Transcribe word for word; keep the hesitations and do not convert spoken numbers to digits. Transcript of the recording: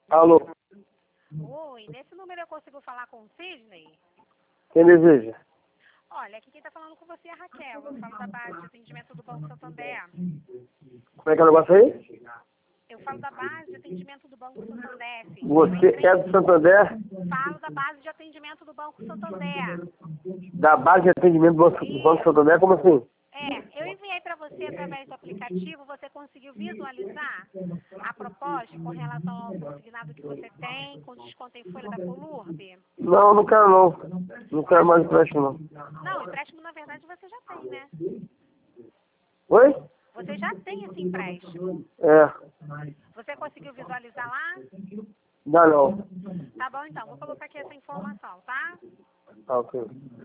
Alô, Oi, nesse número eu consigo falar com o Sidney? quem deseja? Olha, aqui quem está falando com você é a Raquel. Eu falo da base de atendimento do Banco Santander. Como é que é o negócio aí? Eu falo da base de atendimento do Banco Santander. Sidney. Você é do Santander? Falo da base de atendimento do Banco Santander. Da base de atendimento do Banco, do Banco Santander? Como assim? É, eu enviei para você através do aplicativo, você conseguiu visualizar a proposta com relação ao consignado que você tem, com desconto em folha da Colurb? Não, não quero não. Não quero mais empréstimo não. Não, empréstimo na verdade você já tem, né? Oi? Você já tem esse empréstimo. É. Você conseguiu visualizar lá? Dá não. Tá bom então, vou colocar aqui essa informação, tá? Tá ok.